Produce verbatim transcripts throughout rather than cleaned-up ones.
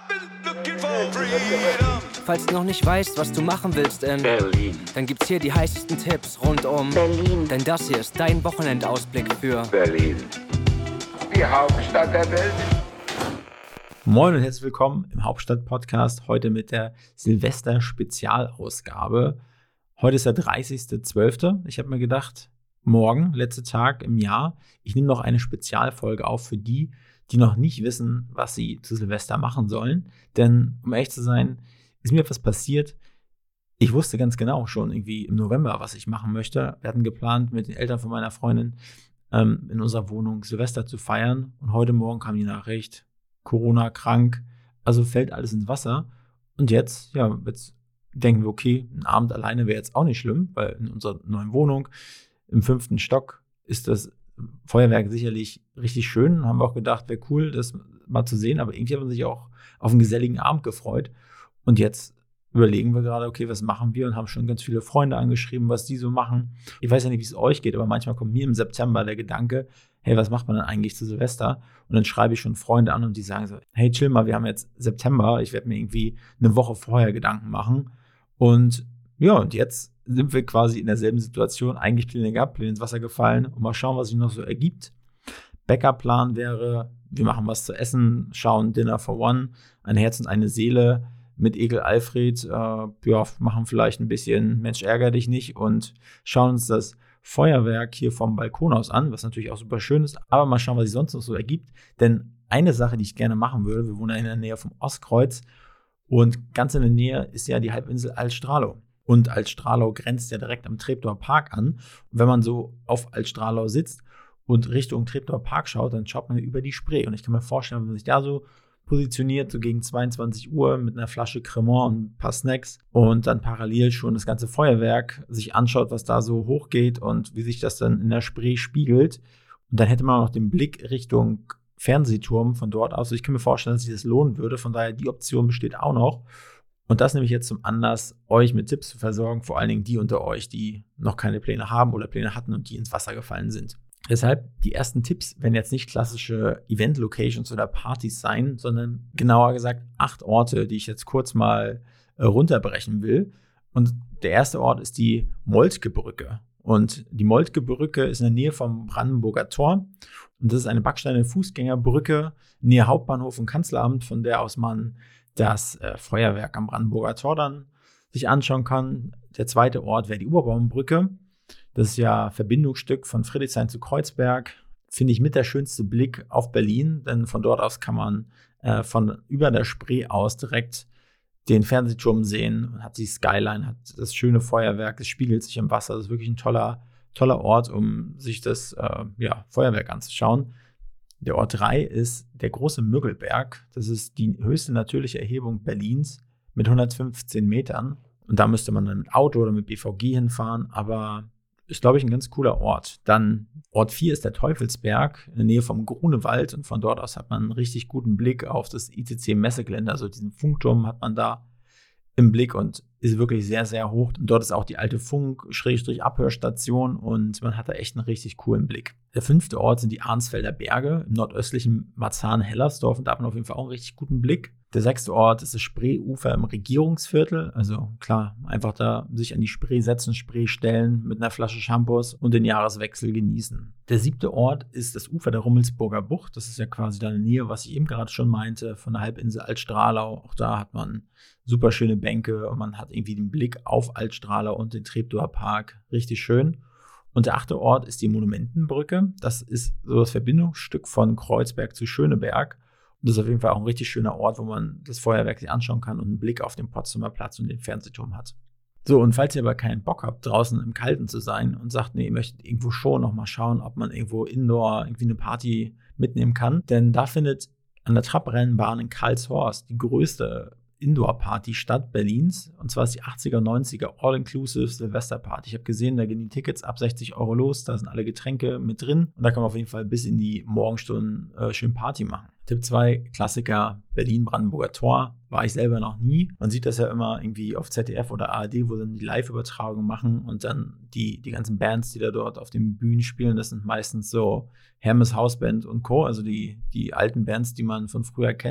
Falls du noch nicht weißt, was du machen willst in Berlin, dann gibt's hier die heißesten Tipps rund um Berlin. Denn das hier ist dein Wochenendausblick für Berlin, die Hauptstadt der Welt. Moin und herzlich willkommen im Hauptstadt-Podcast, heute mit der Silvester-Spezialausgabe. Heute ist der dreißigster zwölfter Ich habe mir gedacht, morgen, letzter Tag im Jahr, ich nehme noch eine Spezialfolge auf für die, die noch nicht wissen, was sie zu Silvester machen sollen. Denn, um ehrlich zu sein, ist mir etwas passiert. Ich wusste ganz genau schon irgendwie im November, was ich machen möchte. Wir hatten geplant, mit den Eltern von meiner Freundin ähm, in unserer Wohnung Silvester zu feiern. Und heute Morgen kam die Nachricht, Corona, krank, also fällt alles ins Wasser. Und jetzt, ja, jetzt denken wir, okay, ein Abend alleine wäre jetzt auch nicht schlimm, weil in unserer neuen Wohnung im fünften Stock ist das Feuerwerk sicherlich richtig schön. Haben wir auch gedacht, wäre cool, das mal zu sehen. Aber irgendwie haben wir sich auch auf einen geselligen Abend gefreut. Und jetzt überlegen wir gerade, okay, was machen wir? Und haben schon ganz viele Freunde angeschrieben, was die so machen. Ich weiß ja nicht, wie es euch geht, aber manchmal kommt mir im September der Gedanke, hey, was macht man denn eigentlich zu Silvester? Und dann schreibe ich schon Freunde an und die sagen so, hey, chill mal, wir haben jetzt September, ich werde mir irgendwie eine Woche vorher Gedanken machen. Und ja, und jetzt sind wir quasi in derselben Situation, eigentlich Pläne gehabt, Pläne ins Wasser gefallen und mal schauen, was sich noch so ergibt. Backup-Plan wäre, wir machen was zu essen, schauen Dinner for One, ein Herz und eine Seele mit Egel Alfred, äh, ja, machen vielleicht ein bisschen Mensch ärger dich nicht und schauen uns das Feuerwerk hier vom Balkon aus an, was natürlich auch super schön ist, aber mal schauen, was sich sonst noch so ergibt, denn eine Sache, die ich gerne machen würde, wir wohnen ja in der Nähe vom Ostkreuz und ganz in der Nähe ist ja die Halbinsel Alt-Strahlau. Und Alt-Strahlau grenzt ja direkt am Treptower Park an. Und wenn man so auf Alt-Strahlau sitzt und Richtung Treptower Park schaut, dann schaut man über die Spree. Und ich kann mir vorstellen, wenn man sich da so positioniert, so gegen zweiundzwanzig Uhr mit einer Flasche Cremant und ein paar Snacks und dann parallel schon das ganze Feuerwerk sich anschaut, was da so hochgeht und wie sich das dann in der Spree spiegelt. Und dann hätte man auch noch den Blick Richtung Fernsehturm von dort aus. Also ich kann mir vorstellen, dass sich das lohnen würde. Von daher, die Option besteht auch noch. Und das nehme ich jetzt zum Anlass, euch mit Tipps zu versorgen, vor allen Dingen die unter euch, die noch keine Pläne haben oder Pläne hatten und die ins Wasser gefallen sind. Deshalb, die ersten Tipps werden jetzt nicht klassische Event-Locations oder Partys sein, sondern genauer gesagt acht Orte, die ich jetzt kurz mal äh, runterbrechen will. Und der erste Ort ist die Moltke Brücke. Und die Moltke Brücke ist in der Nähe vom Brandenburger Tor. Und das ist eine backsteinerne Fußgängerbrücke nähe Hauptbahnhof und Kanzleramt, von der aus man das äh, Feuerwerk am Brandenburger Tor dann sich anschauen kann. Der zweite Ort wäre die Oberbaumbrücke. Das ist ja Verbindungsstück von Friedrichshain zu Kreuzberg. Finde ich mit der schönste Blick auf Berlin, denn von dort aus kann man äh, von über der Spree aus direkt den Fernsehturm sehen. Man hat die Skyline, hat das schöne Feuerwerk, es spiegelt sich im Wasser. Das ist wirklich ein toller, toller Ort, um sich das äh, ja, Feuerwerk anzuschauen. Der Ort drei ist der große Müggelberg. Das ist die höchste natürliche Erhebung Berlins mit hundertfünfzehn Metern. Und da müsste man dann mit Auto oder mit B V G hinfahren, aber ist, glaube ich, ein ganz cooler Ort. Dann Ort vier ist der Teufelsberg in der Nähe vom Grunewald und von dort aus hat man einen richtig guten Blick auf das I C C-Messegelände. Also diesen Funkturm hat man da im Blick und ist wirklich sehr, sehr hoch. Und dort ist auch die alte Funk-Abhörstation und man hat da echt einen richtig coolen Blick. Der fünfte Ort sind die Arnsfelder Berge im nordöstlichen Marzahn-Hellersdorf und da hat man auf jeden Fall auch einen richtig guten Blick. Der sechste Ort ist das Spreeufer im Regierungsviertel. Also klar, einfach da sich an die Spree setzen, Spree stellen, mit einer Flasche Shampoos und den Jahreswechsel genießen. Der siebte Ort ist das Ufer der Rummelsburger Bucht. Das ist ja quasi da in der Nähe, was ich eben gerade schon meinte, von der Halbinsel Alt-Strahlau. Auch da hat man super schöne Bänke und man hat irgendwie den Blick auf Alt-Strahlau und den Treptower Park. Richtig schön. Und der achte Ort ist die Monumentenbrücke. Das ist so das Verbindungsstück von Kreuzberg zu Schöneberg. Und das ist auf jeden Fall auch ein richtig schöner Ort, wo man das Feuerwerk sich anschauen kann und einen Blick auf den Potsdamer Platz und den Fernsehturm hat. So, und falls ihr aber keinen Bock habt, draußen im Kalten zu sein und sagt, nee, ihr möchtet irgendwo schon noch mal schauen, ob man irgendwo indoor irgendwie eine Party mitnehmen kann, denn da findet an der Trabrennbahn in Karlshorst die größte Indoor-Party statt Berlins. Und zwar ist die achtziger, neunziger All-Inclusive Silvester-Party. Ich habe gesehen, da gehen die Tickets ab sechzig Euro los. Da sind alle Getränke mit drin. Und da kann man auf jeden Fall bis in die Morgenstunden äh, schön Party machen. Tipp zwei, Klassiker, Berlin-Brandenburger Tor. War ich selber noch nie. Man sieht das ja immer irgendwie auf Z D F oder A R D, wo dann die Live-Übertragung machen und dann die, die ganzen Bands, die da dort auf den Bühnen spielen, das sind meistens so Hermes Hausband und Co., also die, die alten Bands, die man von früher kennt.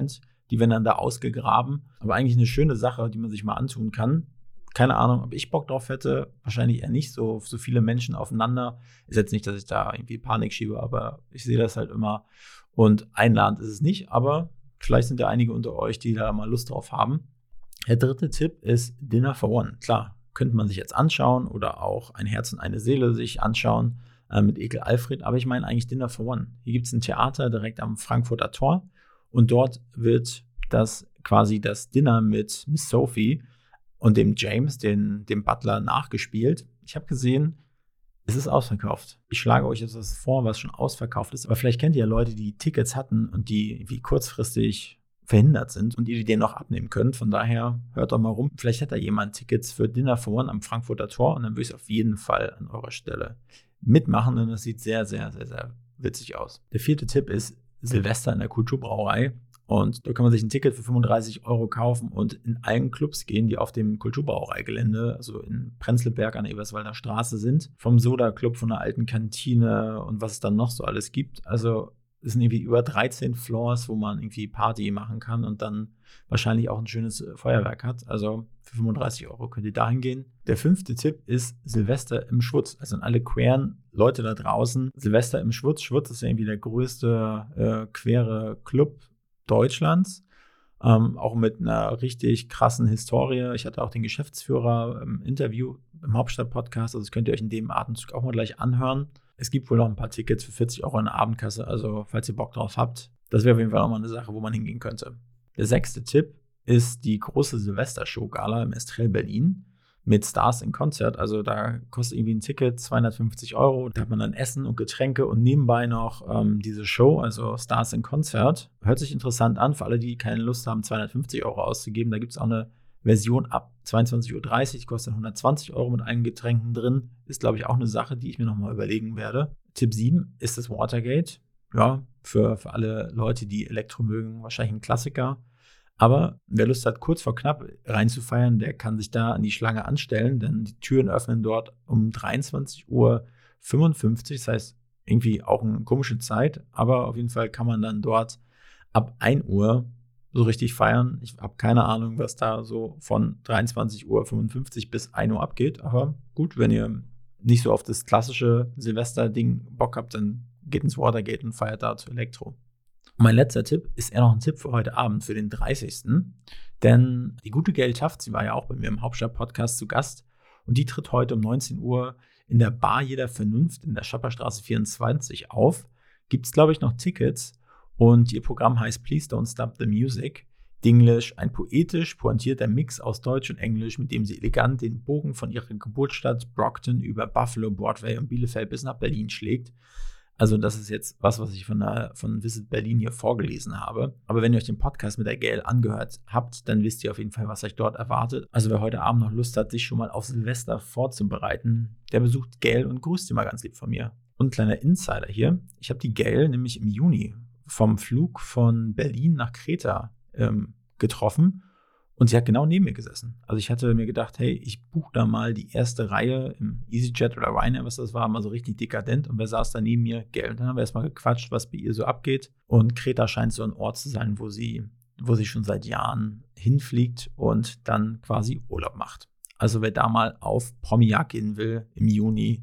Die werden dann da ausgegraben. Aber eigentlich eine schöne Sache, die man sich mal antun kann. Keine Ahnung, ob ich Bock drauf hätte. Wahrscheinlich eher nicht, so, so viele Menschen aufeinander. Ist jetzt nicht, dass ich da irgendwie Panik schiebe, aber ich sehe das halt immer. Und einladend ist es nicht, aber vielleicht sind ja einige unter euch, die da mal Lust drauf haben. Der dritte Tipp ist Dinner for One. Klar, könnte man sich jetzt anschauen oder auch Ein Herz und eine Seele sich anschauen äh, mit Ekel Alfred. Aber ich meine eigentlich Dinner for One. Hier gibt es ein Theater direkt am Frankfurter Tor und dort wird das quasi das Dinner mit Miss Sophie und dem James, den, dem Butler, nachgespielt. Ich habe gesehen, es ist ausverkauft. Ich schlage euch jetzt was vor, was schon ausverkauft ist. Aber vielleicht kennt ihr ja Leute, die Tickets hatten und die wie kurzfristig verhindert sind und ihr die denen noch abnehmen könnt. Von daher hört doch mal rum. Vielleicht hat da jemand Tickets für Dinner for One am Frankfurter Tor und dann würde ich es auf jeden Fall an eurer Stelle mitmachen, denn das sieht sehr, sehr, sehr, sehr witzig aus. Der vierte Tipp ist Silvester in der Kulturbrauerei. Und da kann man sich ein Ticket für fünfunddreißig Euro kaufen und in allen Clubs gehen, die auf dem Kulturbrauereigelände, also in Prenzlberg an der Eberswalder Straße sind. Vom Soda-Club, von der alten Kantine und was es dann noch so alles gibt. Also es sind irgendwie über dreizehn Floors, wo man irgendwie Party machen kann und dann wahrscheinlich auch ein schönes Feuerwerk hat. Also für fünfunddreißig Euro könnt ihr dahin gehen. Der fünfte Tipp ist Silvester im Schwutz. Also an alle queeren Leute da draußen. Silvester im Schwutz. Schwutz ist ja irgendwie der größte äh, queere Club Deutschlands, ähm, auch mit einer richtig krassen Historie. Ich hatte auch den Geschäftsführer im Interview im Hauptstadt-Podcast, also das könnt ihr euch in dem Atemzug auch mal gleich anhören. Es gibt wohl noch ein paar Tickets für vierzig Euro in der Abendkasse, also falls ihr Bock drauf habt, das wäre auf jeden Fall auch mal eine Sache, wo man hingehen könnte. Der sechste Tipp ist die große Silvester-Show-Gala im Estrell Berlin mit Stars in Konzert. Also da kostet irgendwie ein Ticket zweihundertfünfzig Euro. Da hat man dann Essen und Getränke und nebenbei noch ähm, diese Show, also Stars in Konzert. Hört sich interessant an für alle, die keine Lust haben, zweihundertfünfzig Euro auszugeben. Da gibt es auch eine Version ab zweiundzwanzig Uhr dreißig, die kostet hundertzwanzig Euro mit allen Getränken drin. Ist, glaube ich, auch eine Sache, die ich mir nochmal überlegen werde. Tipp sieben ist das Watergate. Ja, für, für alle Leute, die Elektro mögen, wahrscheinlich ein Klassiker. Aber wer Lust hat, kurz vor knapp reinzufeiern, der kann sich da an die Schlange anstellen, denn die Türen öffnen dort um dreiundzwanzig Uhr fünfundfünfzig. Das heißt, irgendwie auch eine komische Zeit, aber auf jeden Fall kann man dann dort ab ein Uhr so richtig feiern. Ich habe keine Ahnung, was da so von dreiundzwanzig Uhr fünfundfünfzig bis ein Uhr abgeht, aber gut, wenn ihr nicht so auf das klassische Silvester-Ding Bock habt, dann geht ins Watergate und feiert da zu Elektro. Und mein letzter Tipp ist eher noch ein Tipp für heute Abend, für den dreißigsten Denn die gute Gail Taft, sie war ja auch bei mir im Hauptstadt-Podcast zu Gast und die tritt heute um neunzehn Uhr in der Bar Jeder Vernunft in der Schapperstraße vierundzwanzig auf. Gibt es, glaube ich, noch Tickets und ihr Programm heißt Please Don't Stop the Music. Dinglish, ein poetisch pointierter Mix aus Deutsch und Englisch, mit dem sie elegant den Bogen von ihrer Geburtsstadt Brockton über Buffalo, Broadway und Bielefeld bis nach Berlin schlägt. Also das ist jetzt was, was ich von, der, von Visit Berlin hier vorgelesen habe. Aber wenn ihr euch den Podcast mit der Gail angehört habt, dann wisst ihr auf jeden Fall, was euch dort erwartet. Also wer heute Abend noch Lust hat, sich schon mal auf Silvester vorzubereiten, der besucht Gail und grüßt sie mal ganz lieb von mir. Und ein kleiner Insider hier. Ich habe die Gail nämlich im Juni vom Flug von Berlin nach Kreta ähm, getroffen. Und sie hat genau neben mir gesessen. Also ich hatte mir gedacht, hey, ich buche da mal die erste Reihe im EasyJet oder Ryanair, was das war, mal so richtig dekadent. Und wer saß da neben mir? Gail. Und dann haben wir erstmal gequatscht, was bei ihr so abgeht. Und Kreta scheint so ein Ort zu sein, wo sie, wo sie schon seit Jahren hinfliegt und dann quasi Urlaub macht. Also wer da mal auf Promi-Jagd gehen will im Juni,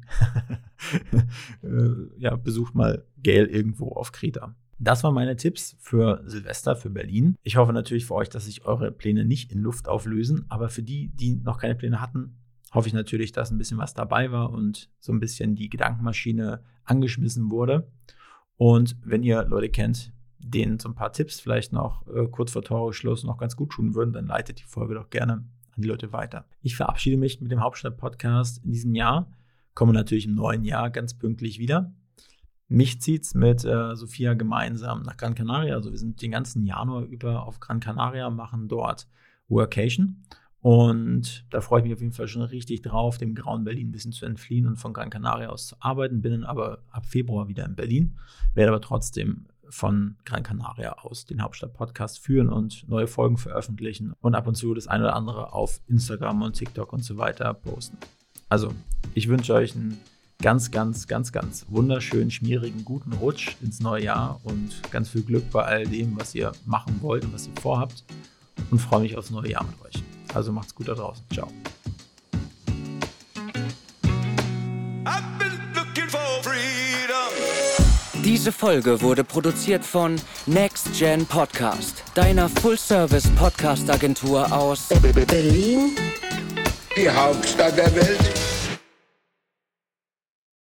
ja, besucht mal Gail irgendwo auf Kreta. Das waren meine Tipps für Silvester, für Berlin. Ich hoffe natürlich für euch, dass sich eure Pläne nicht in Luft auflösen. Aber für die, die noch keine Pläne hatten, hoffe ich natürlich, dass ein bisschen was dabei war und so ein bisschen die Gedankenmaschine angeschmissen wurde. Und wenn ihr Leute kennt, denen so ein paar Tipps vielleicht noch äh, kurz vor Toreschluss noch ganz gut tun würden, dann leitet die Folge doch gerne an die Leute weiter. Ich verabschiede mich mit dem Hauptstadt-Podcast in diesem Jahr. Komme natürlich im neuen Jahr ganz pünktlich wieder. Mich zieht's mit äh, Sophia gemeinsam nach Gran Canaria. Also wir sind den ganzen Januar über auf Gran Canaria, machen dort Workation. Und da freue ich mich auf jeden Fall schon richtig drauf, dem grauen Berlin ein bisschen zu entfliehen und von Gran Canaria aus zu arbeiten. Bin dann aber ab Februar wieder in Berlin, werde aber trotzdem von Gran Canaria aus den Hauptstadt-Podcast führen und neue Folgen veröffentlichen und ab und zu das eine oder andere auf Instagram und TikTok und so weiter posten. Also, ich wünsche euch einen ganz, ganz, ganz, ganz wunderschönen, schmierigen, guten Rutsch ins neue Jahr und ganz viel Glück bei all dem, was ihr machen wollt und was ihr vorhabt. Und freue mich aufs neue Jahr mit euch. Also macht's gut da draußen. Ciao. Diese Folge wurde produziert von Next Gen Podcast, deiner Full-Service-Podcast-Agentur aus Berlin, die Hauptstadt der Welt.